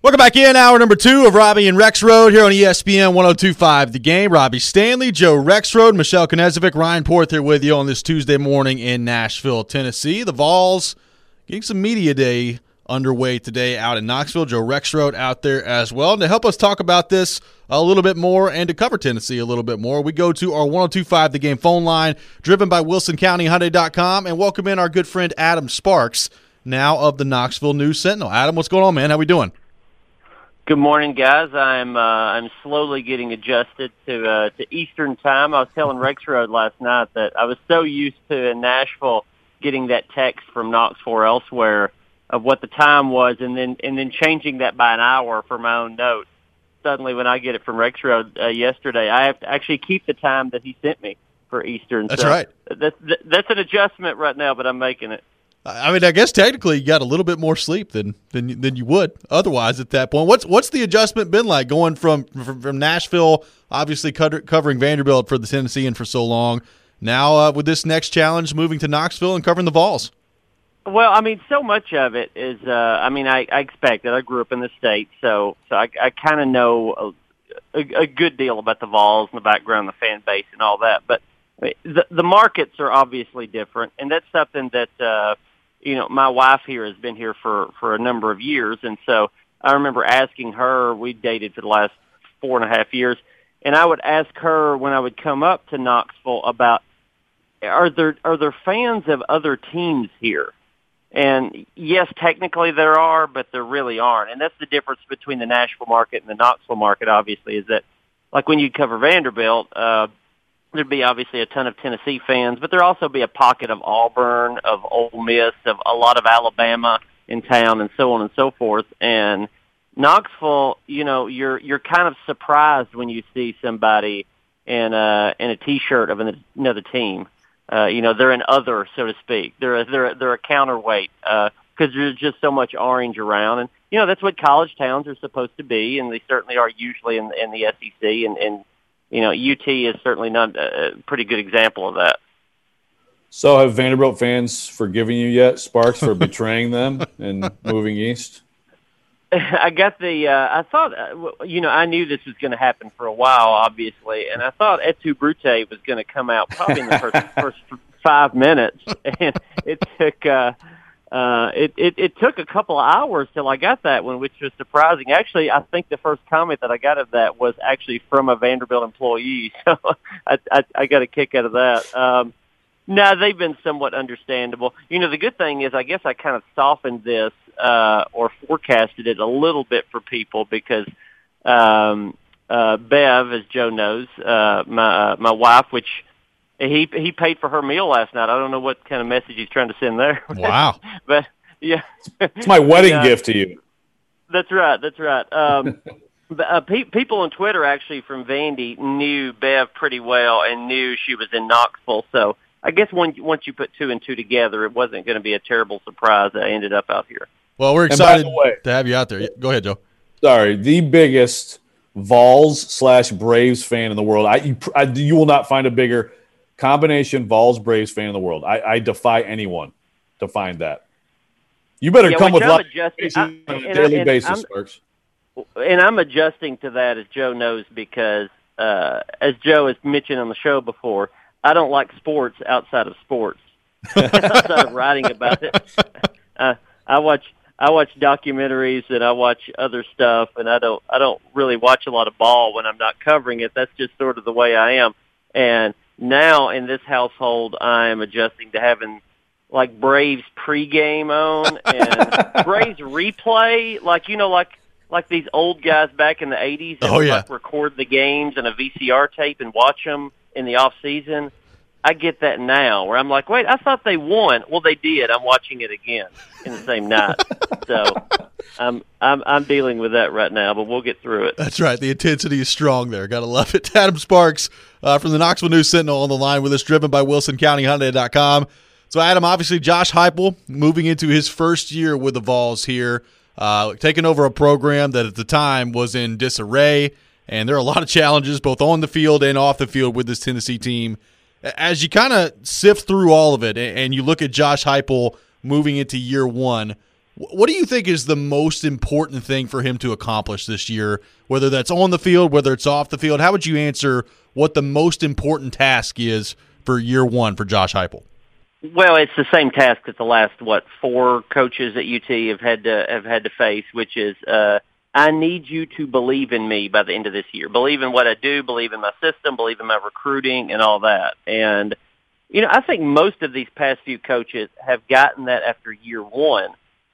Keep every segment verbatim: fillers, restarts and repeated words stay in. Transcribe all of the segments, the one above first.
Welcome back in, hour number two of Robbie and Rexrode here on E S P N one oh two point five The Game. Robbie Stanley, Joe Rexrode, Michelle Knezovic, Ryan Porth here with you on this Tuesday morning in Nashville, Tennessee. The Vols getting some media day underway today out in Knoxville. Joe Rexrode out there as well. And to help us talk about this a little bit more and to cover Tennessee a little bit more, we go to our one oh two point five The Game phone line, driven by Wilson County Hyundai dot com, and welcome in our good friend Adam Sparks, now of the Knoxville News Sentinel. Adam, what's going on, man? How we doing? Good morning, guys. I'm uh, I'm slowly getting adjusted to uh, to Eastern time. I was telling Rexrode last night that I was so used to in Nashville getting that text from Knoxville or elsewhere of what the time was, and then and then changing that by an hour for my own notes. Suddenly, when I get it from Rexrode uh, yesterday, I have to actually keep the time that he sent me for Eastern. That's so right. That's that's an adjustment right now, but I'm making it. I mean, I guess technically you got a little bit more sleep than than than you would otherwise at that point. What's what's the adjustment been like going from from, from Nashville, obviously cover, covering Vanderbilt for the Tennessean for so long, now uh, with this next challenge, moving to Knoxville and covering the Vols? Well, I mean, so much of it is. Uh, I mean, I, I expect it. I grew up in the state, so so I, I kind of know a, a, a good deal about the Vols and the background, the fan base, and all that. But the the markets are obviously different, and that's something that. Uh, You know, my wife here has been here for, for a number of years, and so I remember asking her, we dated for the last four and a half years, and I would ask her when I would come up to Knoxville about, are there are there fans of other teams here? And yes, technically there are, but there really aren't. And that's the difference between the Nashville market and the Knoxville market, obviously, is that, like when you cover Vanderbilt, uh, there'd be obviously a ton of Tennessee fans, but there'd also be a pocket of Auburn, of Ole Miss, of a lot of Alabama in town, and so on and so forth. And Knoxville, you know, you're you're kind of surprised when you see somebody in a in a T-shirt of another team. Uh, you know, they're an other, so to speak. They're a, they're a, they're a counterweight because uh, there's just so much orange around, and you know that's what college towns are supposed to be, and they certainly are usually in, in the S E C and. and You know, U T is certainly not a pretty good example of that. So have Vanderbilt fans forgiven you yet, Sparks, for betraying them and moving east? I got the uh, – I thought uh, – you know, I knew this was going to happen for a while, obviously, and I thought Et tu, Brute was going to come out probably in the first, first five minutes, and it took uh, – Uh, it, it, it took a couple of hours till I got that one, which was surprising. Actually, I think the first comment that I got of that was actually from a Vanderbilt employee, so I, I, I got a kick out of that. Um, no, they've been somewhat understandable. You know, the good thing is I guess I kind of softened this uh, or forecasted it a little bit for people because um, uh, Bev, as Joe knows, uh, my uh, my wife, which – He he paid for her meal last night. I don't know what kind of message he's trying to send there. Wow. But, yeah. It's my wedding yeah. gift to you. That's right. That's right. Um, but, uh, pe- people on Twitter actually from Vandy knew Bev pretty well and knew she was in Knoxville. So I guess when, once you put two and two together, it wasn't going to be a terrible surprise that I ended up out here. Well, we're excited way, to have you out there. Go ahead, Joe. Sorry. The biggest Vols slash Braves fan in the world. I you, I you will not find a bigger – combination Vols Braves fan in the world. I, I defy anyone to find that. You better yeah, come with luck on a daily and, basis, I'm, Sparks. And I'm adjusting to that, as Joe knows, because uh, as Joe has mentioned on the show before, I don't like sports outside of sports, outside of writing about it. Uh, I watch I watch documentaries and I watch other stuff, and I don't I don't really watch a lot of ball when I'm not covering it. That's just sort of the way I am, and now in this household, I am adjusting to having like Braves pregame on and Braves replay, like you know, like like these old guys back in the eighties that oh, would yeah. like record the games in a V C R tape and watch them in the off season. I get that now, where I'm like, wait, I thought they won. Well, they did. I'm watching it again in the same night. So I'm I'm I'm dealing with that right now, but we'll get through it. That's right. The intensity is strong there. Got to love it. Adam Sparks uh, from the Knoxville News Sentinel on the line with us, driven by Wilson County Hyundai dot com. So, Adam, obviously Josh Heupel moving into his first year with the Vols here, uh, taking over a program that at the time was in disarray, and there are a lot of challenges both on the field and off the field with this Tennessee team. As you kind of sift through all of it and you look at Josh Heupel moving into year one, What do you think is the most important thing for him to accomplish this year, whether that's on the field, whether it's off the field? How would you answer what the most important task is for year one for Josh Heupel? Well, it's the same task that the last, what, four coaches at U T have had to have had to face, which is uh, I need you to believe in me by the end of this year. Believe in what I do, believe in my system, believe in my recruiting and all that. And, you know, I think most of these past few coaches have gotten that after year one.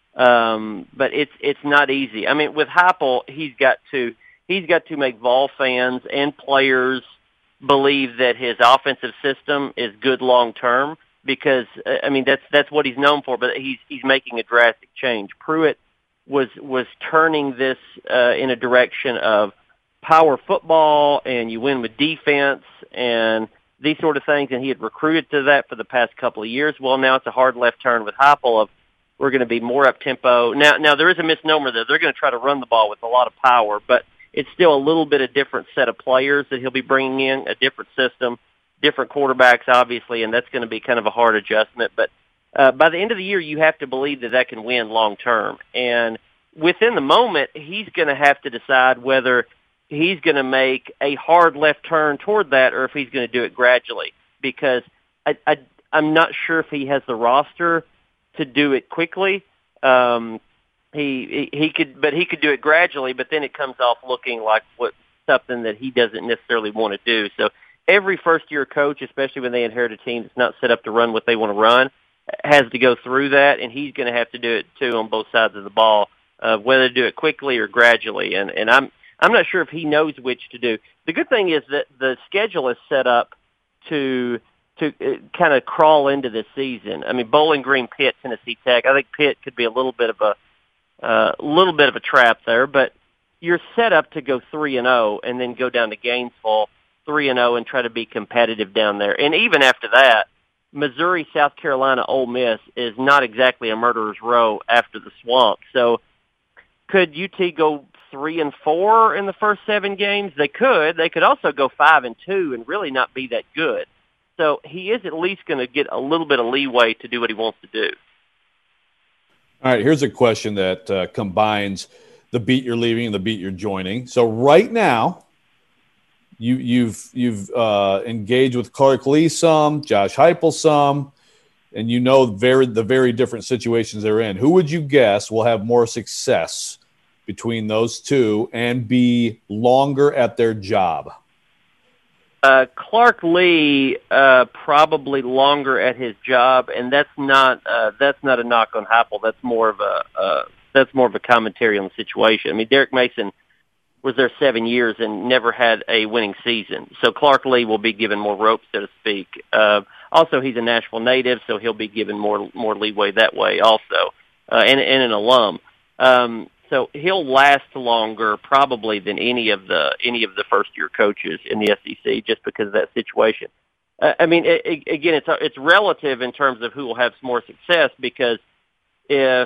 Um, but it's it's not easy. I mean, with Heupel, he's got to he's got to make Vol fans and players believe that his offensive system is good long term. Because I mean that's that's what he's known for. But he's he's making a drastic change. Pruitt was was turning this uh, in a direction of power football, and you win with defense and these sort of things. And he had recruited to that for the past couple of years. Well, now it's a hard left turn with Heupel of we're going to be more up-tempo. Now, now there is a misnomer there. They're going to try to run the ball with a lot of power, but it's still a little bit of different set of players that he'll be bringing in, a different system, different quarterbacks, obviously, and that's going to be kind of a hard adjustment. But uh, by the end of the year, you have to believe that that can win long-term. And within the moment, he's going to have to decide whether he's going to make a hard left turn toward that or if he's going to do it gradually, because I, I, I'm not sure if he has the roster to do it quickly. Um, he, he he could, but he could do it gradually. But then it comes off looking like what something that he doesn't necessarily want to do. So every first-year coach, especially when they inherit a team that's not set up to run what they want to run, has to go through that, and he's going to have to do it too on both sides of the ball, uh, whether to do it quickly or gradually. And and I'm I'm not sure if he knows which to do. The good thing is that the schedule is set up to. to uh, kind of crawl into this season. I mean, Bowling Green, Pitt, Tennessee Tech. I think Pitt could be a little bit of a uh, little bit of a trap there, but you're set up to go three and zero, and then go down to Gainesville three and zero, and try to be competitive down there. And even after that, Missouri, South Carolina, Ole Miss is not exactly a murderer's row after the swamp. So, could U T go three and four in the first seven games? They could. They could also go five and two and really not be that good. So he is at least going to get a little bit of leeway to do what he wants to do. All right, here's a question that uh, combines the beat you're leaving and the beat you're joining. So right now, you, you've you've uh, engaged with Clark Lea some, Josh Heupel some, and you know very the very different situations they're in. Who would you guess will have more success between those two and be longer at their job? Uh, Clark Lea uh, probably longer at his job, and that's not uh, that's not a knock on Heupel. That's more of a uh, that's more of a commentary on the situation. I mean, Derek Mason was there seven years and never had a winning season, so Clark Lea will be given more rope, so to speak. Uh, also, he's a Nashville native, so he'll be given more more leeway that way, also, uh, and, and an alum. Um, So he'll last longer probably than any of the any of the first year coaches in the S E C, just because of that situation. Uh, I mean, it, it, again, it's it's relative in terms of who will have more success, because if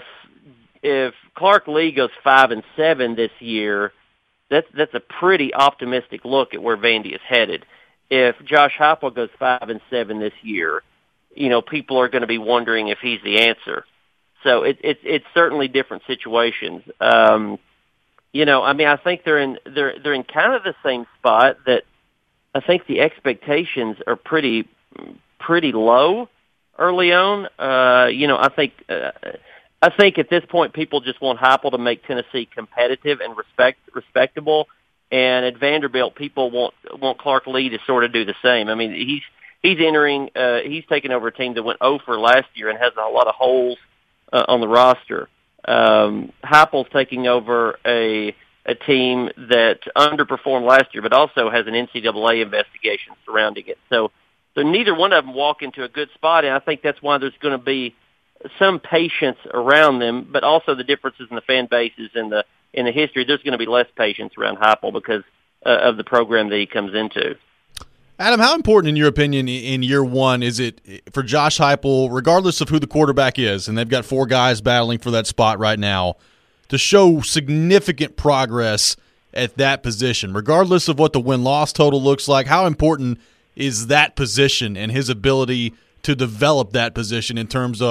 if Clark Lea goes five and seven this year, that's that's a pretty optimistic look at where Vandy is headed. If Josh Heupel goes five and seven this year, you know, people are going to be wondering if he's the answer. So it, it, it's certainly different situations. Um, you know, I mean, I think they're in they're they're in kind of the same spot that I think the expectations are pretty pretty low early on. Uh, you know, I think uh, I think at this point people just want Heupel to make Tennessee competitive and respect respectable, and at Vanderbilt people want want Clark Lea to sort of do the same. I mean, he's he's entering uh, he's taken over a team that went oh for last year and has a lot of holes Uh, on the roster. Um, Heupel's taking over a a team that underperformed last year, but also has an N C double A investigation surrounding it. So, so neither one of them walk into a good spot, and I think that's why there's going to be some patience around them. But also the differences in the fan bases and the in the history, there's going to be less patience around Heupel because uh, of the program that he comes into. Adam, how important, in your opinion, in year one is it for Josh Heupel, regardless of who the quarterback is, and they've got four guys battling for that spot right now, to show significant progress at that position, regardless of what the win-loss total looks like? How important is that position and his ability to develop that position in terms of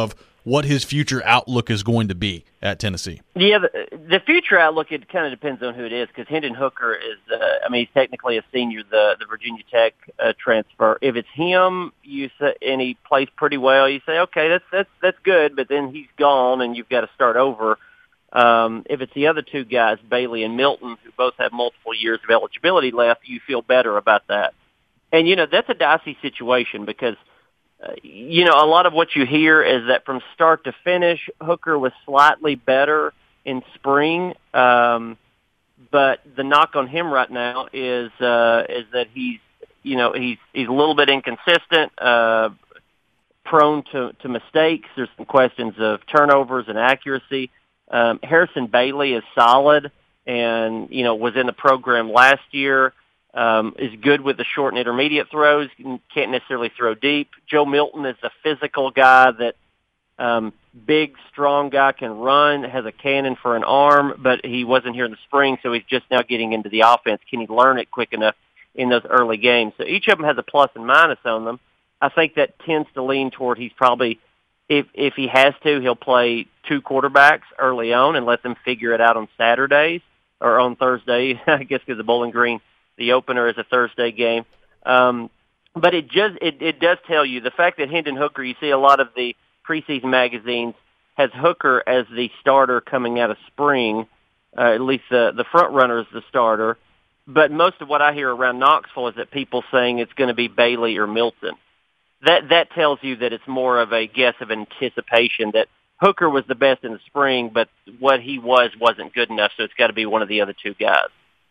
what his future outlook is going to be at Tennessee. Yeah, the, the future outlook, it kind of depends on who it is, because Hendon Hooker is, uh, I mean, he's technically a senior, the, the Virginia Tech uh, transfer. If it's him, you say, and he plays pretty well, you say, okay, that's that's that's good, but then he's gone and you've got to start over. Um, if it's the other two guys, Bailey and Milton, who both have multiple years of eligibility left, you feel better about that. And, you know, that's a dicey situation because, uh, you know, a lot of what you hear is that from start to finish, Hooker was slightly better in spring. Um, but the knock on him right now is uh, is that he's, you know, he's he's a little bit inconsistent, uh, prone to, to mistakes. There's some questions of turnovers and accuracy. Um, Harrison Bailey is solid and, you know, was in the program last year, um, is good with the short and intermediate throws, can't necessarily throw deep. Joe Milton is a physical guy that, um, big, strong guy, can run, has a cannon for an arm, but he wasn't here in the spring, so he's just now getting into the offense. Can he learn it quick enough in those early games? So each of them has a plus and minus on them. I think that tends to lean toward he's probably, If if he has to, he'll play two quarterbacks early on and let them figure it out on Saturdays or on Thursday, I guess, because the Bowling Green, the opener is a Thursday game. Um, but it just it, it does tell you the fact that Hendon Hooker, you see a lot of the preseason magazines, has Hooker as the starter coming out of spring, uh, at least the, the front runner is the starter. But most of what I hear around Knoxville is that people saying it's going to be Bailey or Milton. That that tells you that it's more of a guess of anticipation, that Hooker was the best in the spring, but what he was wasn't good enough, so it's got to be one of the other two guys.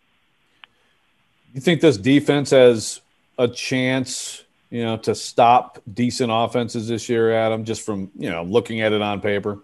You think this defense has a chance, you know, to stop decent offenses this year, Adam, just from, you know, looking at it on paper?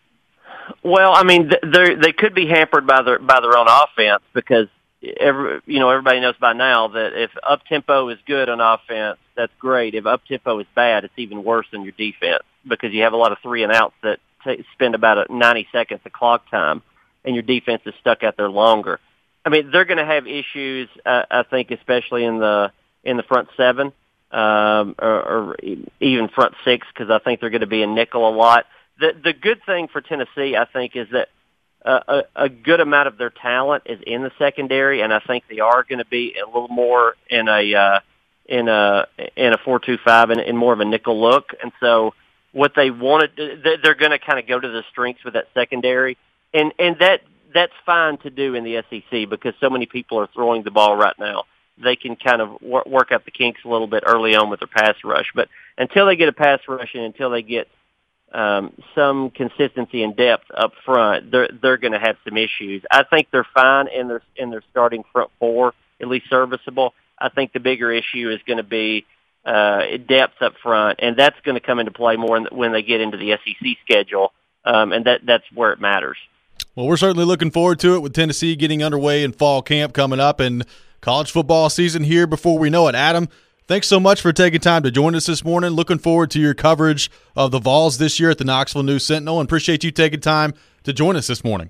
Well, I mean, they they could be hampered by their by their own offense because every you know everybody knows by now that if up tempo is good on offense, that's great. If up tempo is bad, it's even worse than your defense because you have a lot of three and outs that t- spend about ninety seconds of clock time, and your defense is stuck out there longer. I mean, they're going to have issues, uh, I think, especially in the in the front seven um, or, or even front six, because I think they're going to be in nickel a lot. The the good thing for Tennessee, I think, is that Uh, a, a good amount of their talent is in the secondary, and I think they are going to be a little more in a uh, in a in a four two five and in more of a nickel look. And so, what they wanted, they're going to kind of go to the strengths with that secondary, and and that that's fine to do in the S E C because so many people are throwing the ball right now. They can kind of wor- work out the kinks a little bit early on with their pass rush, but until they get a pass rush and until they get Um, some consistency and depth up front, they're they're going to have some issues. I think they're fine in their in their starting front four, at least serviceable. I think the bigger issue is going to be uh, depth up front, and that's going to come into play more in the, when they get into the S E C schedule, um, and that that's where it matters. Well, we're certainly looking forward to it with Tennessee getting underway in fall camp coming up and college football season here before we know it. Adam, thanks so much for taking time to join us this morning. Looking forward to your coverage of the Vols this year at the Knoxville News Sentinel, and appreciate you taking time to join us this morning.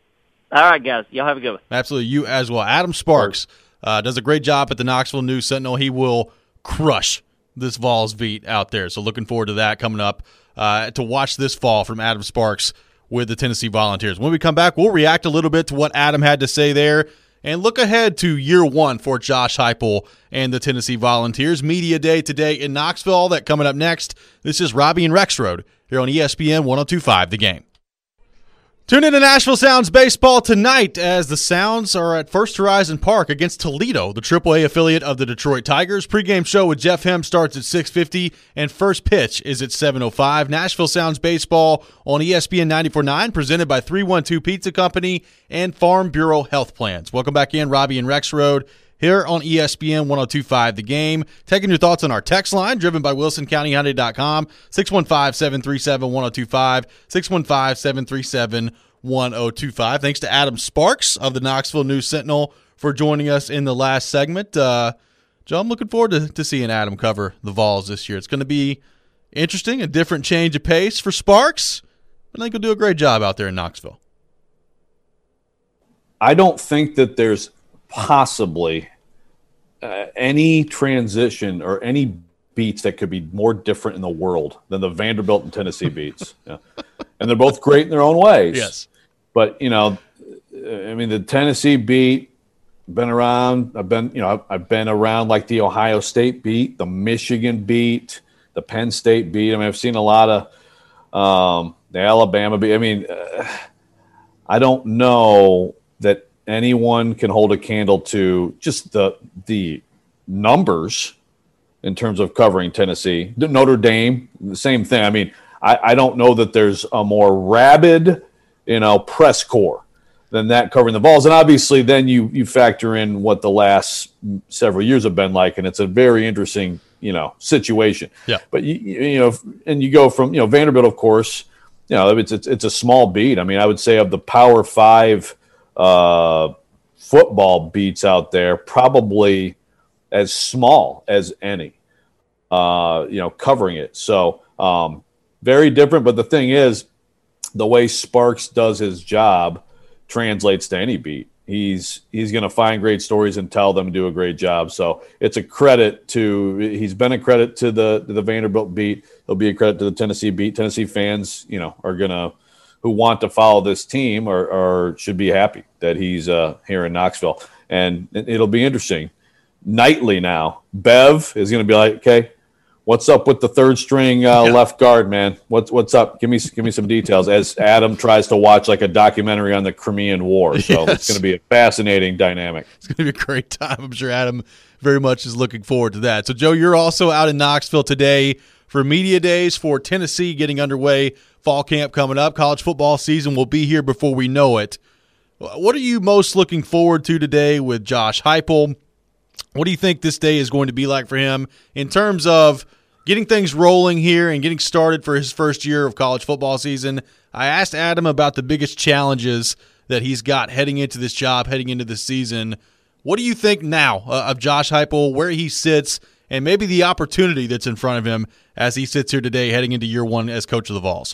All right, guys. Y'all have a good one. Absolutely. You as well. Adam Sparks uh, does a great job at the Knoxville News Sentinel. He will crush this Vols beat out there. So looking forward to that coming up uh, to watch this fall from Adam Sparks with the Tennessee Volunteers. When we come back, we'll react a little bit to what Adam had to say there and look ahead to year one for Josh Heupel and the Tennessee Volunteers. Media Day today in Knoxville. All that coming up next. This is Robbie and Rexroad here on E S P N one oh two point five The Game. Tune in to Nashville Sounds Baseball tonight as the Sounds are at First Horizon Park against Toledo, the triple A affiliate of the Detroit Tigers. Pre-game show with Jeff Hem starts at six fifty, and first pitch is at seven oh five. Nashville Sounds Baseball on E S P N ninety-four point nine, presented by three one two Pizza Company and Farm Bureau Health Plans. Welcome back in, Robbie and Rexroad here on E S P N one oh two point five The Game. Taking your thoughts on our text line, driven by Wilson County Hyundai dot com, six one five, seven three seven, one oh two five, six one five, seven three seven, one oh two five. Thanks to Adam Sparks of the Knoxville News Sentinel for joining us in the last segment. Uh, Joe, I'm looking forward to, to seeing Adam cover the Vols this year. It's going to be interesting, a different change of pace for Sparks. I think he'll do a great job out there in Knoxville. I don't think that there's possibly uh, any transition or any beats that could be more different in the world than the Vanderbilt and Tennessee beats. Yeah. And they're both great in their own ways. Yes. But, you know, I mean, the Tennessee beat, been around, I've been, you know, I've, I've been around like the Ohio State beat, the Michigan beat, the Penn State beat. I mean, I've seen a lot of um, the Alabama beat. I mean, uh, I don't know that anyone can hold a candle to just the the numbers in terms of covering Tennessee. Notre Dame, the same thing. I mean, I, I don't know that there's a more rabid, you know, press corps than that covering the Vols. And obviously then you you factor in what the last several years have been like, and it's a very interesting, you know, situation. Yeah. But, you, you know, and you go from, you know, Vanderbilt, of course, you know, it's, it's, it's a small beat. I mean, I would say of the Power Five uh, football beats out there, probably as small as any, uh, you know, covering it. So um, very different. But the thing is, the way Sparks does his job translates to any beat. He's he's going to find great stories and tell them to do a great job. So it's a credit to he's been a credit to the to the Vanderbilt beat. He'll be a credit to the Tennessee beat. Tennessee fans, you know, are gonna who want to follow this team or, or should be happy that he's uh, here in Knoxville. And it'll be interesting. Nightly now, Bev is going to be like, okay, what's up with the third string uh, yeah. left guard, man? What's what's up? Give me give me some details. As Adam tries to watch like a documentary on the Crimean War, so yes. It's going to be a fascinating dynamic. It's going to be a great time. I'm sure Adam very much is looking forward to that. So, Joe, you're also out in Knoxville today for media days for Tennessee getting underway. Fall camp coming up. College football season will be here before we know it. What are you most looking forward to today with Josh Heupel? What do you think this day is going to be like for him in terms of getting things rolling here and getting started for his first year of college football season? I asked Adam about the biggest challenges that he's got heading into this job, heading into this season. What do you think now uh, of Josh Heupel, where he sits, and maybe the opportunity that's in front of him as he sits here today heading into year one as coach of the Vols?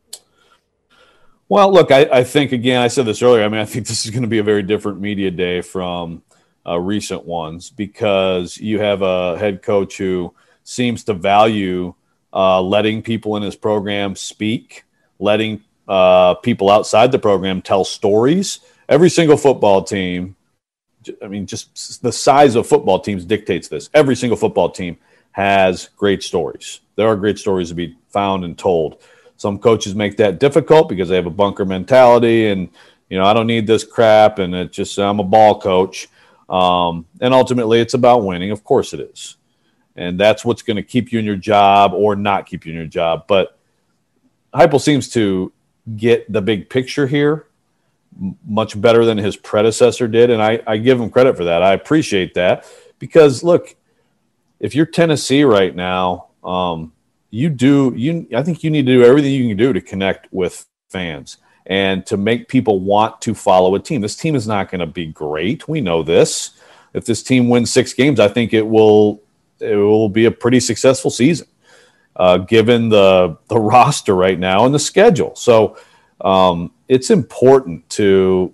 Well, look, I, I think, again, I said this earlier, I mean, I think this is going to be a very different media day from uh, recent ones because you have a head coach who seems to value uh, letting people in his program speak, letting uh, people outside the program tell stories. Every single football team, I mean, just the size of football teams dictates this. Every single football team has great stories. There are great stories to be found and told. Some coaches make that difficult because they have a bunker mentality and, you know, I don't need this crap and it just, I'm a ball coach. Um, and ultimately it's about winning. Of course it is. And that's what's going to keep you in your job or not keep you in your job. But Heupel seems to get the big picture here much better than his predecessor did. And I, I give him credit for that. I appreciate that because, look, if you're Tennessee right now, um, you do you. I think you need to do everything you can do to connect with fans and to make people want to follow a team. This team is not going to be great. We know this. If this team wins six games, I think it will it will be a pretty successful season, uh, given the the roster right now and the schedule. So um, it's important to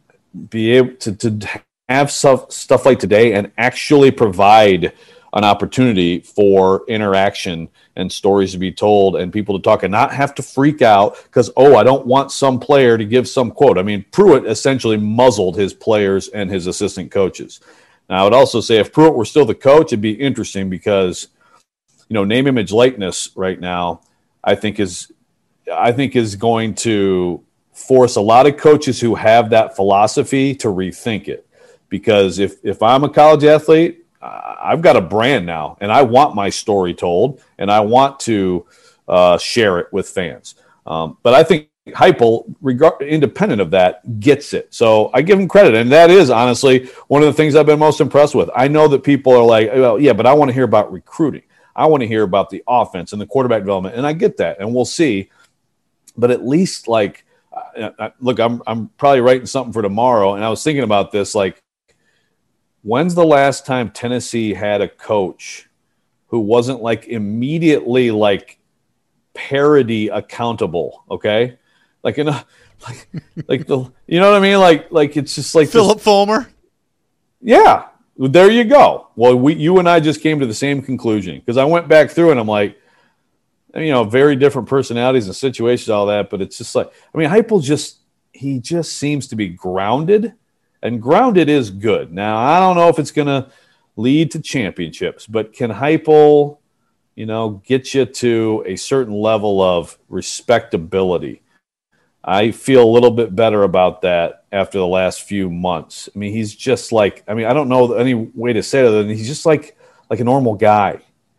be able to, to have stuff, stuff like today and actually provide an opportunity for interaction and stories to be told and people to talk and not have to freak out because, oh, I don't want some player to give some quote. I mean, Pruitt essentially muzzled his players and his assistant coaches. Now, I would also say if Pruitt were still the coach, it'd be interesting because, you know, name, image, likeness right now, I think is, I think is going to force a lot of coaches who have that philosophy to rethink it. Because if, if I'm a college athlete, I've got a brand now, and I want my story told, and I want to uh, share it with fans. Um, but I think Heupel, regard, independent of that, gets it. So I give him credit, and that is honestly one of the things I've been most impressed with. I know that people are like, well, yeah, but I want to hear about recruiting. I want to hear about the offense and the quarterback development, and I get that, and we'll see. But at least, like, uh, look, I'm I'm probably writing something for tomorrow, and I was thinking about this, like, when's the last time Tennessee had a coach who wasn't like immediately like parody accountable? Okay. Like, in a, like, like the, you know what I mean? Like, like it's just like Philip this, Fulmer. Yeah. there you go. Well, we, you and I just came to the same conclusion because I went back through and I'm like, you know, very different personalities and situations, all that. But it's just like, I mean, Heupel just, he just seems to be grounded, and grounded is good. Now, I don't know if it's going to lead to championships, but can Heupel, you know, get you to a certain level of respectability? I feel a little bit better about that after the last few months. I mean, he's just like, I mean, I don't know any way to say it other than he's just like, like a normal guy.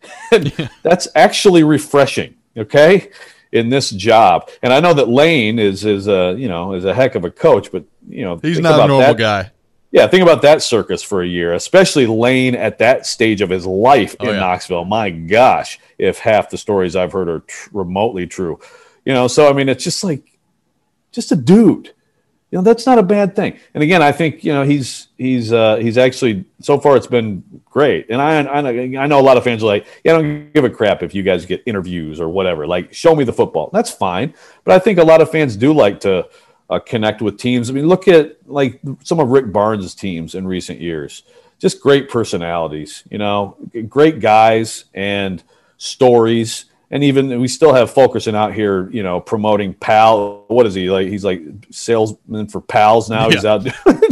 That's actually refreshing, okay, in this job. And I know that Lane is, is a, you know, is a heck of a coach, but, you know, he's not a normal that. guy. Yeah, think about that circus for a year, especially Lane at that stage of his life oh, in yeah. Knoxville. My gosh, if half the stories I've heard are tr- remotely true. You know, so, I mean, it's just like, just a dude. You know, that's not a bad thing. And again, I think, you know, he's he's uh, he's actually, so far it's been great. And I, I I know a lot of fans are like, yeah, I don't give a crap if you guys get interviews or whatever. Like, show me the football. That's fine. But I think a lot of fans do like to uh, connect with teams. I mean, look at like some of Rick Barnes' teams in recent years. Just great personalities, you know, great guys and stories. And even we still have Fulkerson out here, you know, promoting Pal. What is he like? He's like salesman for Pals now. Yeah. He's out,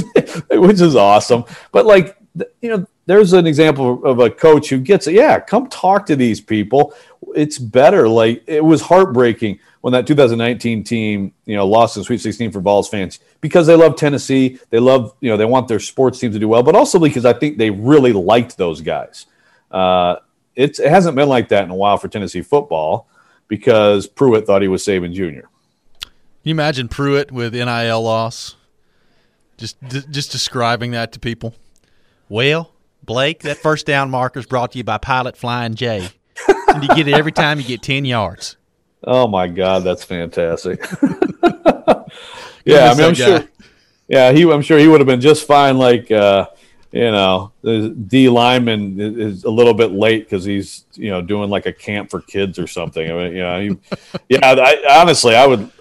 which is awesome. But like, you know, there's an example of a coach who gets it. Yeah, come talk to these people. It's better. Like, it was heartbreaking when that two thousand nineteen team, you know, lost in Sweet sixteen for Vols fans because they love Tennessee. They love, you know, they want their sports team to do well, but also because I think they really liked those guys. Uh, It's, it hasn't been like that in a while for Tennessee football because Pruitt thought he was Saban Junior Can you imagine Pruitt with N I L loss? Just d- just describing that to people. Well, Blake, that first down marker is brought to you by Pilot Flying J. And you get it every time you get ten yards. Oh, my God, that's fantastic. yeah, I mean, I'm guy. sure. Yeah, he. I'm sure he would have been just fine. Like, uh, you know, the D lineman is a little bit late because he's, you know, doing like a camp for kids or something. I mean, you know, he, yeah. I, honestly, I would.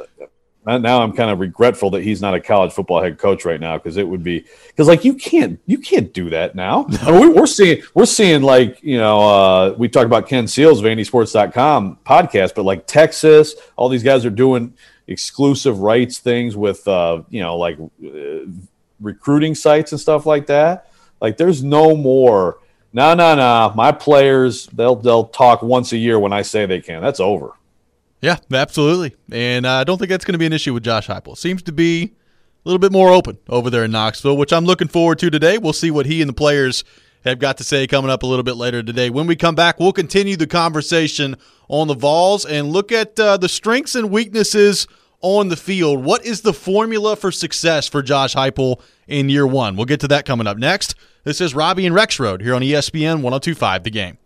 Now I'm kind of regretful that he's not a college football head coach right now because it would be because like you can't you can't do that now. No. I mean, we're seeing we're seeing like you know uh, we talked about Ken Seals, Vandy Sports dot com podcast, but like Texas, all these guys are doing exclusive rights things with uh, you know like uh, recruiting sites and stuff like that. Like there's no more. No, no, no. My players they'll they'll talk once a year when I say they can. That's over. Yeah, absolutely. And uh, I don't think that's going to be an issue with Josh Heupel. Seems to be a little bit more open over there in Knoxville, which I'm looking forward to today. We'll see what he and the players have got to say coming up a little bit later today. When we come back, we'll continue the conversation on the Vols and look at uh, the strengths and weaknesses on the field. What is the formula for success for Josh Heupel in year one? We'll get to that coming up next. This is Robbie and Rexrode here on E S P N one oh two point five The Game.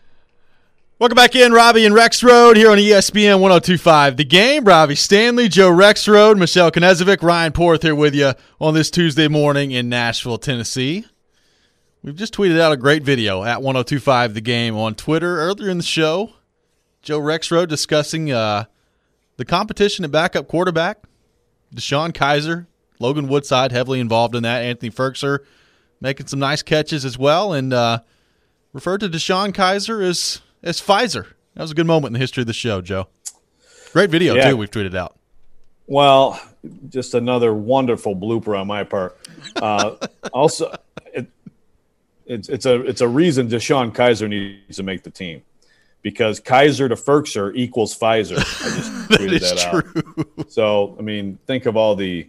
Welcome back in, Robbie and Rexrode here on E S P N one oh two point five The Game. Robbie Stanley, Joe Rexrode, Michelle Knezovic, Ryan Porth here with you on this Tuesday morning in Nashville, Tennessee. We've just tweeted out a great video at one oh two point five The Game on Twitter earlier in the show. Joe Rexrode discussing uh, the competition at backup quarterback. DeShone Kizer, Logan Woodside heavily involved in that. Anthony Ferkser making some nice catches as well, and uh, referred to DeShone Kizer as as Pfizer. That was a good moment in the history of the show, Joe. Great video, yeah. too, we've tweeted out. Well, just another wonderful blooper on my part. Uh, also, it, it's it's a it's a reason DeShone Kizer needs to make the team because Kizer to Ferkser equals Pfizer. I just tweeted that, that true. out. So, I mean, think of all the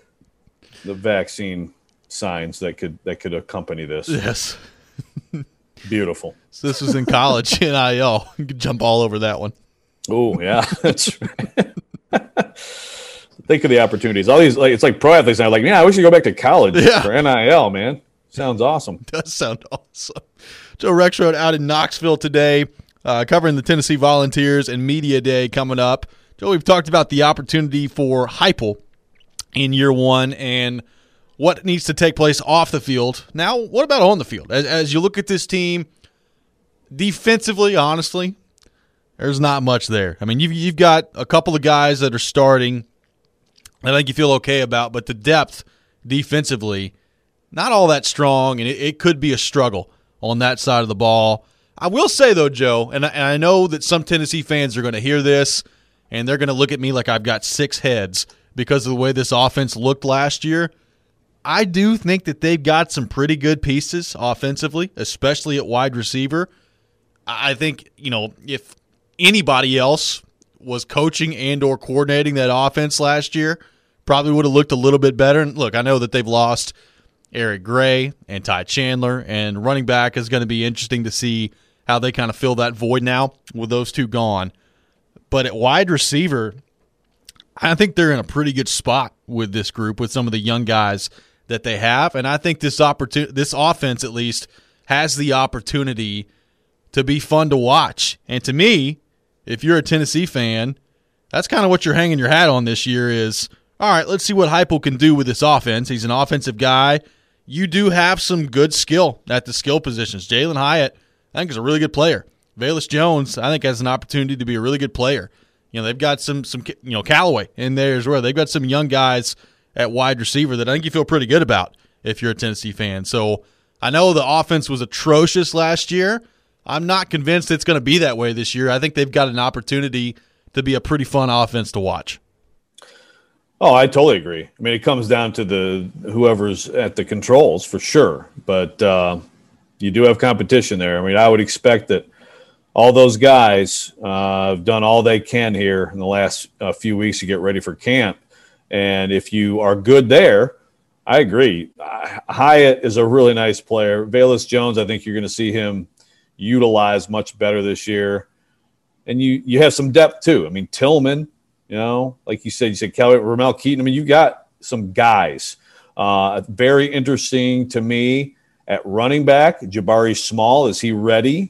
the vaccine signs that could that could accompany this. Yes. Beautiful. So this was in college, N I L. You could jump all over that one. Oh, yeah. That's right. Think of the opportunities. All these, like, it's like pro athletes now. Like, yeah, I wish you go back to college yeah. for N I L, man. Sounds awesome. It does sound awesome. Joe Rexrode out in Knoxville today, uh, covering the Tennessee Volunteers and Media Day coming up. Joe, we've talked about the opportunity for Heupel in year one and what needs to take place off the field. Now, what about on the field? As, as you look at this team, defensively, honestly, there's not much there. I mean, you've, you've got a couple of guys that are starting that I think you feel okay about, but the depth defensively not all that strong, and it, it could be a struggle on that side of the ball. I will say, though, Joe, and I, and I know that some Tennessee fans are going to hear this, and they're going to look at me like I've got six heads because of the way this offense looked last year. I do think that they've got some pretty good pieces offensively, especially at wide receiver. I think, you know, if anybody else was coaching and or coordinating that offense last year, probably would have looked a little bit better. And look, I know that they've lost Eric Gray and Ty Chandler, and running back is going to be interesting to see how they kind of fill that void now with those two gone. But at wide receiver, I think they're in a pretty good spot with this group, with some of the young guys that they have. And I think this opportunity, this offense at least, has the opportunity to be fun to watch. And to me, if you're a Tennessee fan, that's kind of what you're hanging your hat on this year is, all right, let's see what Heupel can do with this offense. He's an offensive guy. You do have some good skill at the skill positions. Jalen Hyatt, I think, is a really good player. Velus Jones, I think, has an opportunity to be a really good player. You know, they've got some, some you know, Callaway in there as well. They've got some young guys at wide receiver that I think you feel pretty good about if you're a Tennessee fan. So I know the offense was atrocious last year. I'm not convinced it's going to be that way this year. I think they've got an opportunity to be a pretty fun offense to watch. Oh, I totally agree. I mean, it comes down to the whoever's at the controls for sure, but uh, you do have competition there. I mean, I would expect that all those guys uh, have done all they can here in the last uh, few weeks to get ready for camp. And if you are good there, I agree. Hyatt is a really nice player. Velus Jones, I think you're going to see him utilized much better this year. And you you have some depth too. I mean, Tillman, you know, like you said, you said Kelly, Ramel Keaton. I mean, you've got some guys. Uh, very interesting to me at running back. Jabari Small, is he ready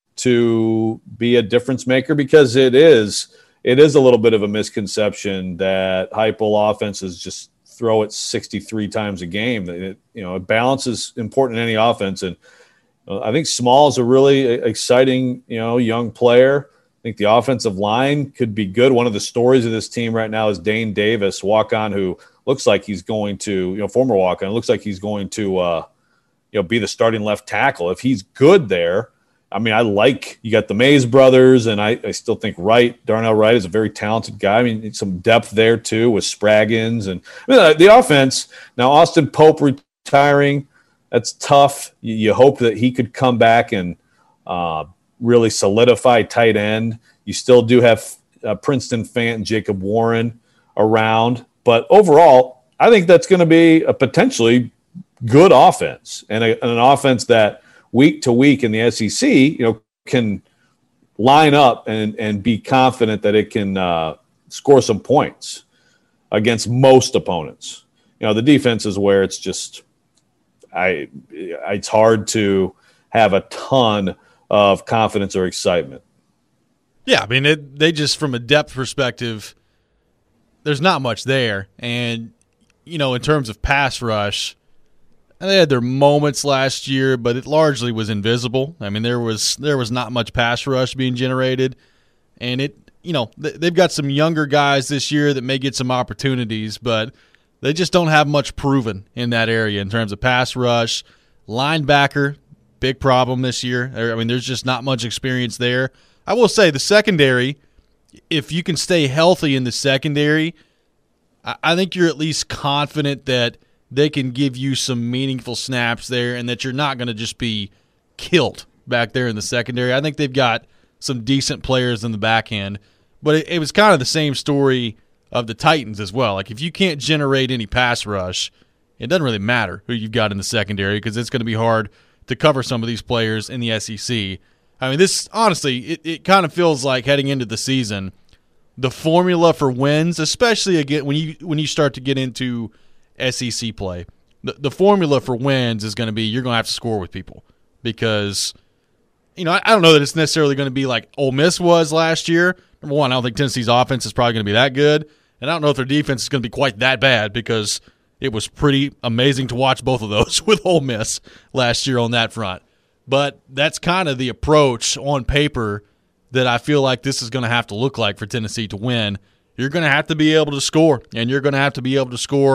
to be a difference maker? Because it is it is a little bit of a misconception that Heupel offenses just throw it sixty-three times a game. It, you know, balance is important in any offense, and uh, I think Small is a really exciting, you know, young player. I think the offensive line could be good. One of the stories of this team right now is Dane Davis, walk-on, who looks like he's going to, you know, former walk-on, looks like he's going to, uh, you know, be the starting left tackle. If he's good there, I mean, I like, you got the Mays brothers, and I, I still think Wright, Darnell Wright is a very talented guy. I mean, some depth there too with Spraggins. And I mean, the offense, now Austin Pope retiring, that's tough. You, you hope that he could come back and uh, really solidify tight end. You still do have uh, Princeton Fant and Jacob Warren around. But overall, I think that's going to be a potentially good offense, and, a, and an offense that week to week in the S E C, you know, can line up and, and be confident that it can uh, score some points against most opponents. You know, the defense is where it's just, I, it's hard to have a ton of confidence or excitement. Yeah, I mean, it, they just, from a depth perspective, there's not much there. And, you know, in terms of pass rush, they had their moments last year, but it largely was invisible. I mean, there was there was not much pass rush being generated. And, it, you know, they've got some younger guys this year that may get some opportunities, but they just don't have much proven in that area in terms of pass rush. Linebacker, big problem this year. I mean, there's just not much experience there. I will say the secondary, if you can stay healthy in the secondary, I think you're at least confident that they can give you some meaningful snaps there and that you're not going to just be killed back there in the secondary. I think they've got some decent players in the back end, but it, it was kind of the same story of the Titans as well. Like, if you can't generate any pass rush, it doesn't really matter who you've got in the secondary because it's going to be hard to cover some of these players in the S E C. I mean, this, honestly, it, it kind of feels like heading into the season, the formula for wins, especially again when you when you start to get into S E C play, the, the formula for wins is going to be you're going to have to score with people because, you know, I, I don't know that it's necessarily going to be like Ole Miss was last year. Number one, I don't think Tennessee's offense is probably going to be that good, and I don't know if their defense is going to be quite that bad because it was pretty amazing to watch both of those with Ole Miss last year on that front. But that's kind of the approach on paper that I feel like this is going to have to look like for Tennessee to win. You're going to have to be able to score, and you're going to have to be able to score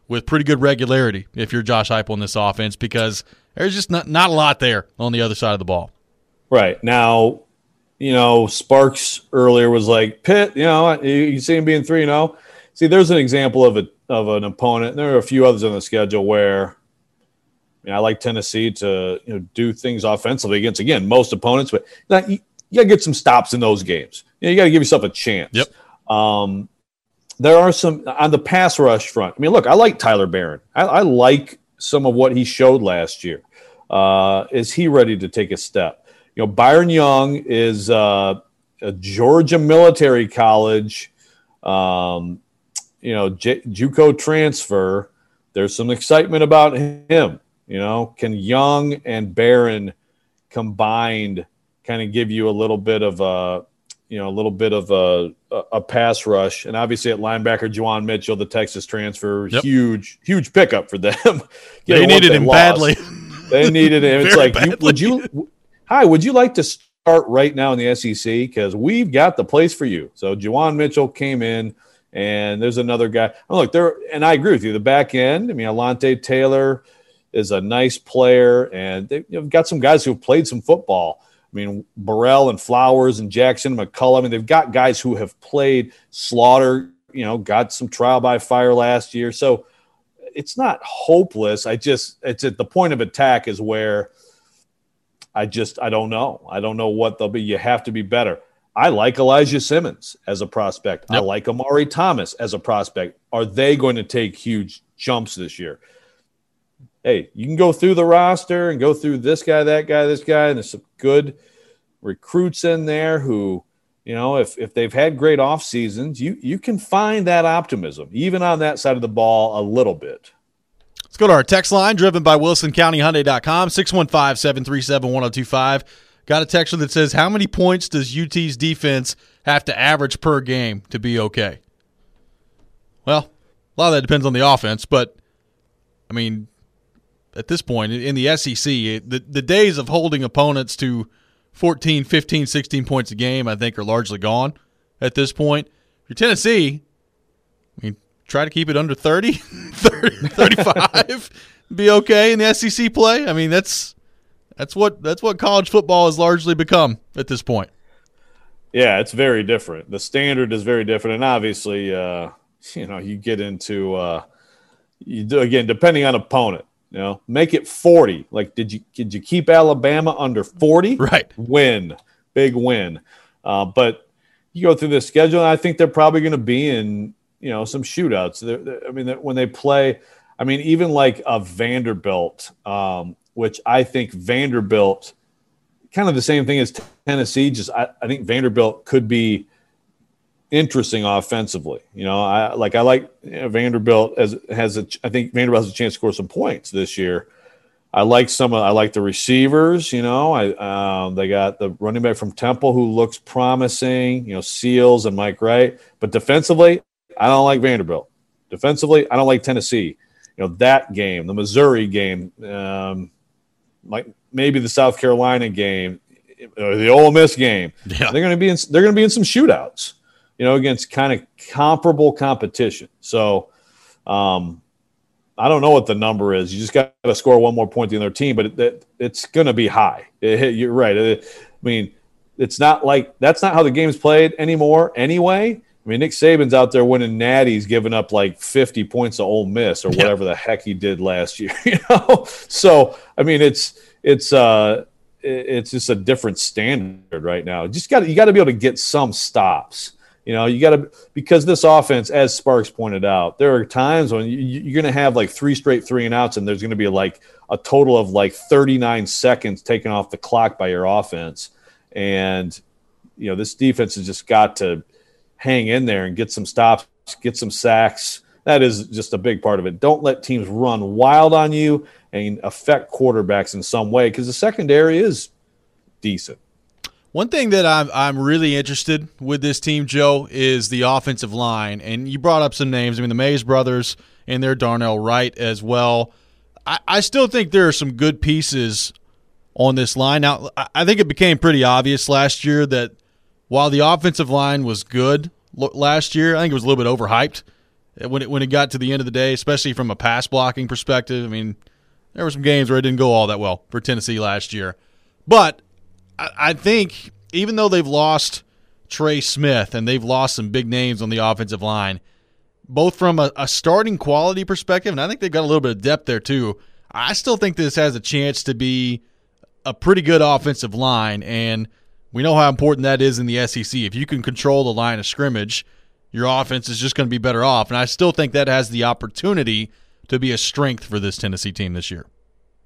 with pretty good regularity if you're Josh Heupel in this offense, because there's just not, not a lot there on the other side of the ball. Right. Now, you know, Sparks earlier was like, Pitt, you know, you see him being three and oh. See, there's an example of a of an opponent. There are a few others on the schedule where, I mean, I like Tennessee to, you know, do things offensively against, again, most opponents, but not, you, you got to get some stops in those games. You know, you got to give yourself a chance. Yep. Um, there are some on the pass rush front. I mean, look, I like Tyler Barron. I, I like some of what he showed last year. Uh, is he ready to take a step? You know, Byron Young is uh, a Georgia Military College, um, you know, J- JUCO transfer. There's some excitement about him. You know, can Young and Barron combined kind of give you a little bit of a, you know, a little bit of a, a pass rush? And obviously at linebacker, Juwan Mitchell, the Texas transfer, yep. huge, huge pickup for them. They needed him lost. badly. They needed him. It's like, you, would you, hi, would you like to start right now in the S E C? Because we've got the place for you. So Juwan Mitchell came in, and there's another guy. Oh, look, there, and I agree with you. The back end, I mean, Alontae Taylor is a nice player, and they've you know, got some guys who have played some football. I mean, Burrell and Flowers and Jackson McCullough. I mean, they've got guys who have played. Slaughter, you know, got some trial by fire last year. So it's not hopeless. I just, it's at the point of attack is where I just, I don't know. I don't know what they'll be. You have to be better. I like Elijah Simmons as a prospect. Yep. I like Amari Thomas as a prospect. Are they going to take huge jumps this year? Hey, you can go through the roster and go through this guy, that guy, this guy, and there's some good recruits in there who, you know, if, if they've had great off seasons, you, you can find that optimism, even on that side of the ball, a little bit. Let's go to our text line, driven by Wilson County Hyundai dot com, six one five, seven three seven, one oh two five. Got a texter that says, how many points does U T's defense have to average per game to be okay? Well, a lot of that depends on the offense, but, I mean, at this point, in the S E C, the, the days of holding opponents to fourteen, fifteen, sixteen points a game, I think, are largely gone at this point. If you're Tennessee, I mean, try to keep it under thirty, thirty thirty-five, be okay in the S E C play. I mean, that's that's what that's what college football has largely become at this point. Yeah, it's very different. The standard is very different, and obviously, uh, you know, you get into uh, you do again depending on opponent. You know, make it forty. Like, did you did you keep Alabama under forty? Right. Win. Big win. Uh, but you go through the schedule, and I think they're probably going to be in, you know, some shootouts. They're, they're, I mean, when they play, I mean, even like a Vanderbilt, um, which I think Vanderbilt, kind of the same thing as Tennessee, just I, I think Vanderbilt could be interesting offensively. You know, I like I like you know, Vanderbilt as has a I think Vanderbilt has a chance to score some points this year. I like some of I like the receivers, you know. I um, they got the running back from Temple who looks promising, you know, Seals and Mike Wright. But defensively, I don't like Vanderbilt. Defensively, I don't like Tennessee. You know, that game, the Missouri game, um, like maybe the South Carolina game, or the Ole Miss game. Yeah. They're gonna be in they're gonna be in some shootouts. You know, against kind of comparable competition. So um, I don't know what the number is. You just got to score one more point than their team, but it, it, it's going to be high. It, you're right. It, I mean, it's not like that's not how the game's played anymore anyway. I mean, Nick Saban's out there winning natties, giving up like fifty points to Ole Miss or whatever yeah. the heck he did last year. You know, so I mean, it's it's uh, it's just a different standard right now. Just got you got to be able to get some stops. You know, you got to – because this offense, as Sparks pointed out, there are times when you, you're going to have like three straight three and outs, and there's going to be like a total of like thirty-nine seconds taken off the clock by your offense. And, you know, this defense has just got to hang in there and get some stops, get some sacks. That is just a big part of it. Don't let teams run wild on you and affect quarterbacks in some way, because the secondary is decent. One thing that I'm I'm really interested with this team, Joe, is the offensive line. And you brought up some names. I mean, the Mays brothers and their Darnell Wright as well. I, I still think there are some good pieces on this line. Now, I think it became pretty obvious last year that while the offensive line was good last year, I think it was a little bit overhyped when it when it got to the end of the day, especially from a pass blocking perspective. I mean, there were some games where it didn't go all that well for Tennessee last year. But I, I think even though they've lost Trey Smith and they've lost some big names on the offensive line, both from a, a starting quality perspective, and I think they've got a little bit of depth there too, I still think this has a chance to be a pretty good offensive line, and we know how important that is in the S E C. If you can control the line of scrimmage, your offense is just going to be better off, and I still think that has the opportunity to be a strength for this Tennessee team this year.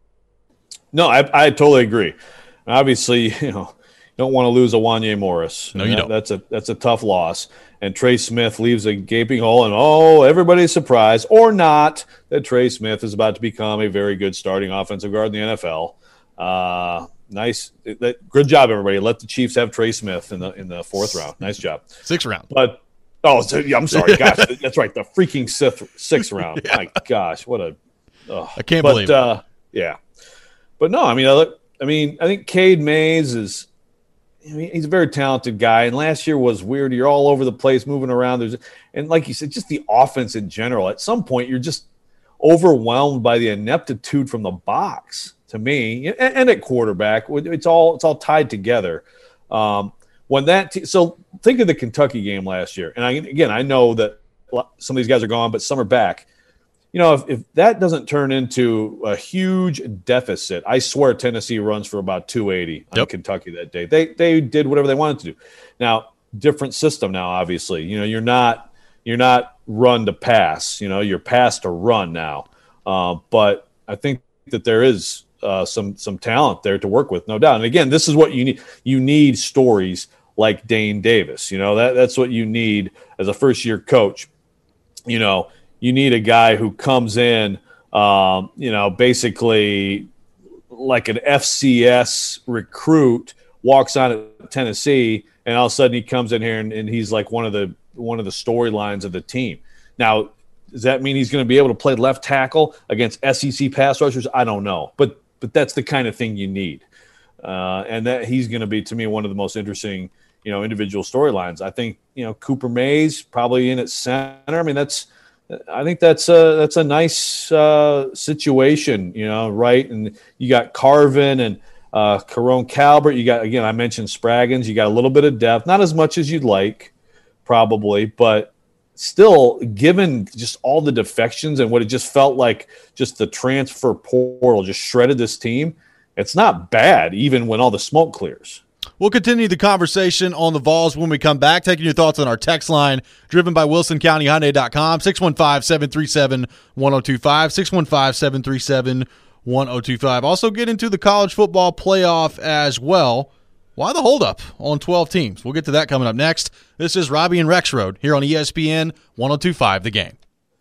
No, I, I totally agree. Obviously, you know, you don't want to lose a Wanye Morris. No, you that, don't. That's a that's a tough loss. And Trey Smith leaves a gaping hole, and oh, everybody's surprised, or not, that Trey Smith is about to become a very good starting offensive guard in the N F L. Uh, nice, good job, everybody. Let the Chiefs have Trey Smith in the in the fourth round. Nice job. Sixth round. But oh, so, yeah, I'm sorry, gosh, that's right, the freaking sixth, sixth round. Yeah. My gosh, what a oh. I can't but, believe it. Uh, yeah, but no, I mean, I, look, I mean, I think Cade Mays is. I mean, he's a very talented guy, and last year was weird. You're all over the place, moving around. There's, and like you said, just the offense in general. At some point, you're just overwhelmed by the ineptitude from the box. To me, and, and at quarterback, it's all it's all tied together. Um, when that, te- so think of the Kentucky game last year. And I, again, I know that some of these guys are gone, but some are back. You know, if, if that doesn't turn into a huge deficit, I swear Tennessee runs for about two eighty on Yep. Kentucky that day. They they did whatever they wanted to do. Now, different system now, obviously. You know, you're not you're not run to pass. You know, you're pass to run now. Uh, but I think that there is uh, some some talent there to work with, no doubt. And again, this is what you need. You need stories like Dane Davis. You know, that that's what you need as a first year coach. You know. You need a guy who comes in, um, you know, basically like an F C S recruit, walks on at Tennessee, and all of a sudden he comes in here and, and he's like one of the one of the storylines of the team. Now, does that mean he's going to be able to play left tackle against S E C pass rushers? I don't know, but but that's the kind of thing you need, uh, and that he's going to be, to me, one of the most interesting, you know, individual storylines. I think, you know, Cooper Mays probably in at center. I mean, that's. I think that's a that's a nice uh, situation, you know, right? And you got Carvin and uh, Carone Calvert. You got, again, I mentioned Spraggins. You got a little bit of depth, not as much as you'd like, probably, but still, given just all the defections and what it just felt like, just the transfer portal just shredded this team. It's not bad, even when all the smoke clears. We'll continue the conversation on the Vols when we come back, taking your thoughts on our text line, driven by Wilson County Hyundai dot com, six one five, seven three seven, one oh two five, six one five, seven three seven, one oh two five. Also get into the college football playoff as well. Why the holdup on twelve teams? We'll get to that coming up next. This is Robbie and Rexroad here on E S P N one oh two five The Game.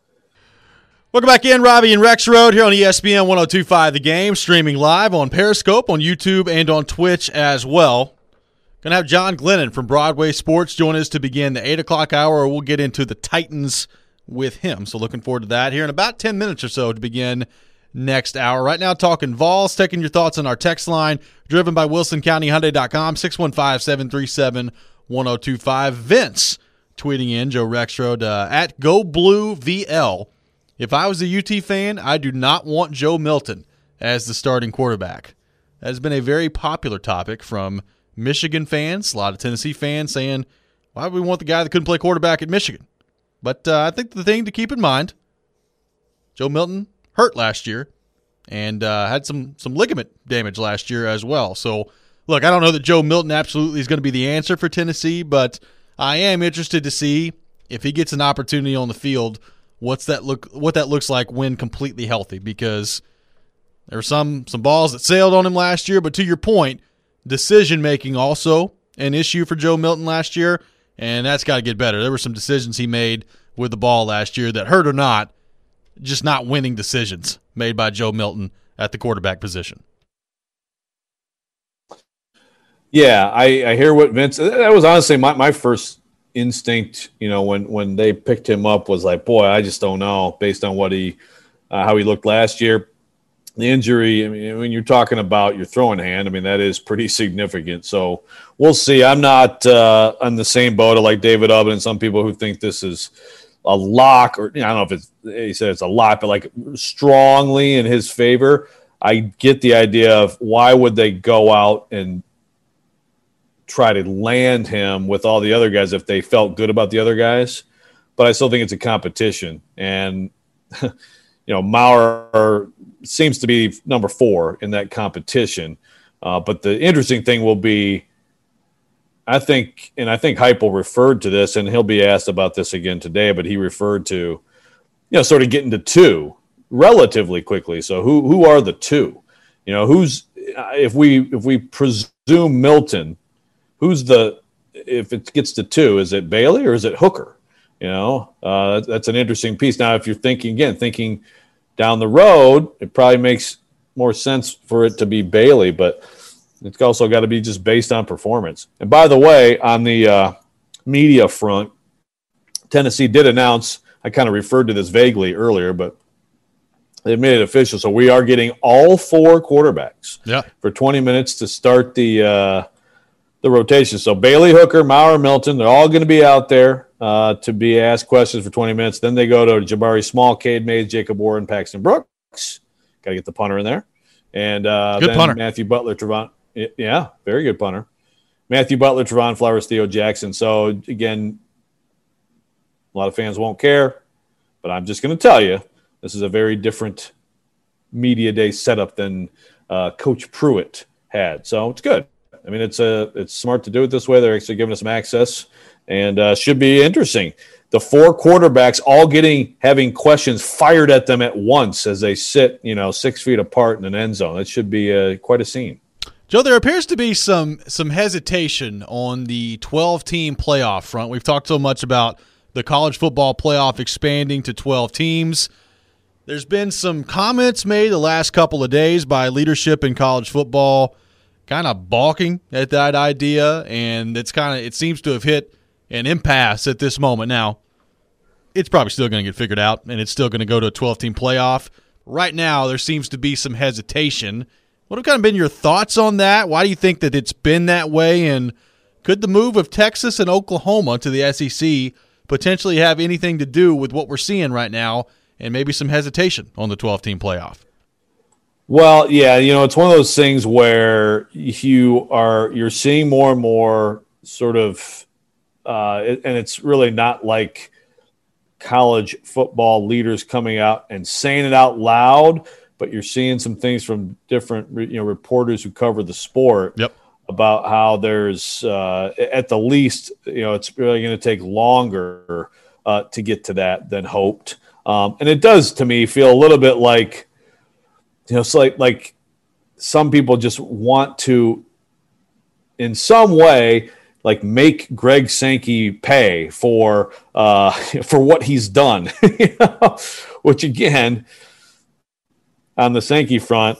Welcome back in, Robbie and Rexroad here on E S P N one oh two five The Game, streaming live on Periscope, on YouTube, and on Twitch as well. Going to have John Glennon from Broadway Sports join us to begin the eight o'clock hour. We'll get into the Titans with him. So looking forward to that here in about ten minutes or so to begin next hour. Right now, talking Vols, taking your thoughts on our text line, driven by Wilson County Hyundai dot com, six one five, seven three seven, one oh two five. Vince tweeting in, Joe Rexroad, uh, at Go Blue V L. If I was a U T fan, I do not want Joe Milton as the starting quarterback. That has been a very popular topic from Michigan fans, a lot of Tennessee fans saying, why would we want the guy that couldn't play quarterback at Michigan? But uh, I think the thing to keep in mind, Joe Milton hurt last year and uh, had some some ligament damage last year as well. So, look, I don't know that Joe Milton absolutely is going to be the answer for Tennessee, but I am interested to see if he gets an opportunity on the field, what's that look what that looks like when completely healthy, because there were some some balls that sailed on him last year, but to your point, decision-making also an issue for Joe Milton last year, and that's got to get better. There were some decisions he made with the ball last year that, hurt or not, just not winning decisions made by Joe Milton at the quarterback position. Yeah, I, I hear what Vince – that was honestly my, my first instinct, you know, when, when they picked him up was like, boy, I just don't know based on what he uh, how he looked last year. The injury, I mean, when you're talking about your throwing hand, I mean, that is pretty significant. So we'll see. I'm not uh, on the same boat like David Ubbin and some people who think this is a lock, or you know, I don't know if it's he said it's a lock, but like strongly in his favor. I get the idea of why would they go out and try to land him with all the other guys if they felt good about the other guys. But I still think it's a competition. And, you know, Maurer seems to be number four in that competition. Uh, but the interesting thing will be, I think, and I think Heupel referred to this, and he'll be asked about this again today, but he referred to, you know, sort of getting to two relatively quickly. So who who are the two? You know, who's if we if we presume Milton, who's the if it gets to two, is it Bailey or is it Hooker? You know, uh, that's an interesting piece. Now, if you're thinking again, thinking down the road, it probably makes more sense for it to be Bailey, but it's also got to be just based on performance. And by the way, on the uh, media front, Tennessee did announce. I kind of referred to this vaguely earlier, but they made it official. So we are getting all four quarterbacks yeah. for twenty minutes to start the uh, the rotation. So Bailey, Hooker, Maurer, Milton, they're all going to be out there uh, to be asked questions for twenty minutes. Then they go to Jabari Small, Cade Mays, Jacob Warren, Paxton Brooks. Got to get the punter in there. And uh, good then punter. Matthew Butler, Trevon. Yeah, very good punter. Matthew Butler, Trevon Flowers, Theo Jackson. So, again, a lot of fans won't care, but I'm just going to tell you, this is a very different media day setup than uh, Coach Pruitt had. So it's good. I mean, it's a, it's smart to do it this way. They're actually giving us some access, and uh, should be interesting. The four quarterbacks all getting having questions fired at them at once as they sit, you know, six feet apart in an end zone. That should be uh, quite a scene. Joe, there appears to be some some hesitation on the twelve-team playoff front. We've talked so much about the college football playoff expanding to twelve teams. There's been some comments made the last couple of days by leadership in college football kind of balking at that idea, and it's kind of it seems to have hit an impasse at this moment. Now, it's probably still going to get figured out, and it's still going to go to a twelve-team playoff. Right now, there seems to be some hesitation. What have kind of been your thoughts on that? Why do you think that it's been that way, and could the move of Texas and Oklahoma to the S E C potentially have anything to do with what we're seeing right now and maybe some hesitation on the twelve-team playoff? Well, yeah, you know, it's one of those things where you are you're seeing more and more sort of, uh, and it's really not like college football leaders coming out and saying it out loud, but you're seeing some things from different, you know, reporters who cover the sport. Yep. About how there's, uh, at the least, you know, it's really going to take longer uh, to get to that than hoped. Um, and it does, to me, feel a little bit like, you know, it's like, like some people just want to, in some way, like make Greg Sankey pay for uh, for what he's done, you know? Which, again, on the Sankey front,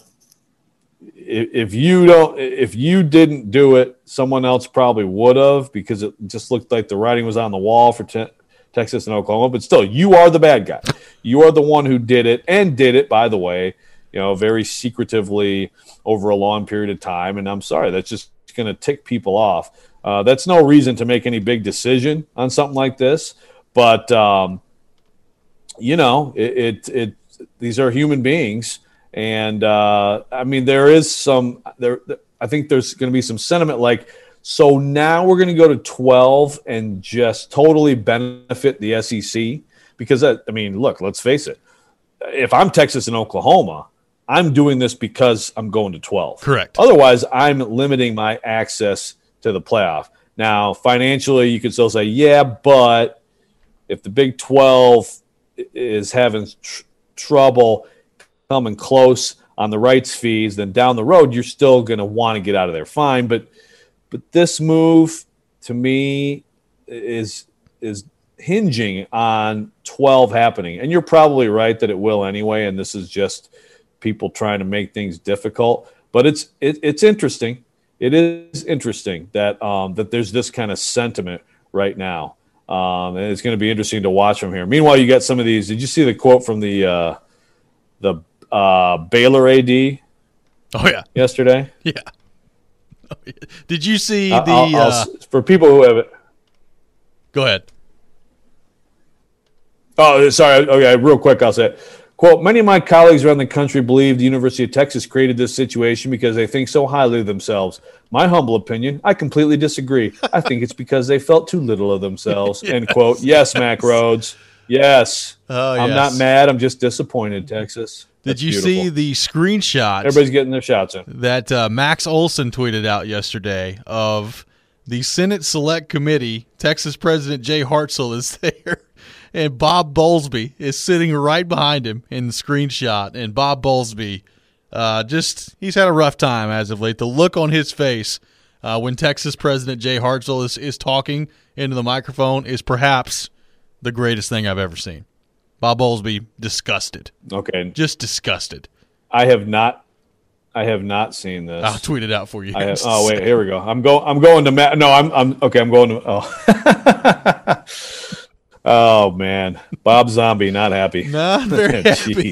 if you don't, if you didn't do it, someone else probably would have, because it just looked like the writing was on the wall for te- Texas and Oklahoma. But still, you are the bad guy. You are the one who did it, and did it, by the way, you know, very secretively over a long period of time. And I'm sorry, that's just going to tick people off. Uh, that's no reason to make any big decision on something like this. But um, you know, it, it, it these are human beings. And, uh, I mean, there is some – there. I think there's going to be some sentiment like, so now we're going to go to twelve and just totally benefit the S E C? Because, that, I mean, look, let's face it. If I'm Texas and Oklahoma, I'm doing this because I'm going to twelve. Correct. Otherwise, I'm limiting my access to the playoff. Now, financially, you could still say, yeah, but if the Big twelve is having tr- trouble – coming close on the rights fees, then down the road you're still going to want to get out of there. Fine, but but this move to me is is hinging on twelve happening, and you're probably right that it will anyway. And this is just people trying to make things difficult. But it's it, it's interesting. It is interesting that um, that there's this kind of sentiment right now, um, and it's going to be interesting to watch from here. Meanwhile, you got some of these. Did you see the quote from the uh, the Uh, Baylor A D Oh, yeah. yesterday? Yeah. Did you see uh, the I'll, I'll, uh, – for people who have it. Go ahead. Oh, sorry. Okay, real quick, I'll say it. Quote, many of my colleagues around the country believe the University of Texas created this situation because they think so highly of themselves. My humble opinion, I completely disagree. I think it's because they felt too little of themselves. Yes. End quote. Yes, Mac Rhodes. Yes. Oh, I'm yes. not mad. I'm just disappointed, Texas. Did That's you beautiful. see the screenshot? Everybody's getting their shots in. That uh, Max Olson tweeted out yesterday of the Senate Select Committee. Texas President Jay Hartzell is there. And Bob Bowlesby is sitting right behind him in the screenshot. And Bob Bowlesby, uh, just, he's had a rough time as of late. The look on his face uh, when Texas President Jay Hartzell is, is talking into the microphone is perhaps the greatest thing I've ever seen. Bob Bowlesby, disgusted. Okay. Just disgusted. I have not I have not seen this. I'll tweet it out for you. I have, oh, wait, here we go. I'm going I'm going to Matt. No, I'm I'm okay, I'm going to oh. Oh, man. Bob Zombie, not happy. Not very happy.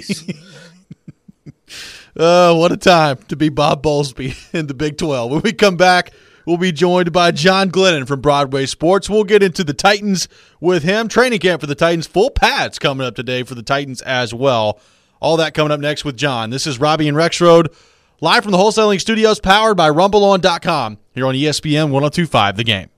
uh, what a time to be Bob Bowlesby in the Big twelve. When we come back, we'll be joined by John Glennon from Broadway Sports. We'll get into the Titans with him. Training camp for the Titans. Full pads coming up today for the Titans as well. All that coming up next with John. This is Robbie and Rexroad, live from the Wholesaling Studios, powered by rumble on dot com, here on E S P N one oh two point five The Game.